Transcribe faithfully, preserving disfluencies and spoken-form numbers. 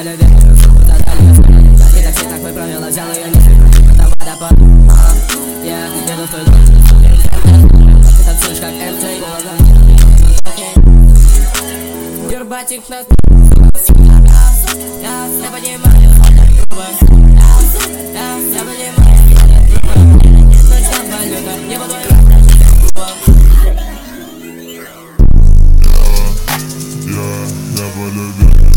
любви. И так все так мы провела, взял ее не это водопад. Я еду в твой дом. Ты танцуешь как эм джей голодом. Юрбатик на... Я, я понимаю, грубо. Я, я понимаю, грубо. Ночь там валюта, я буду грубо. Я, я полюбил.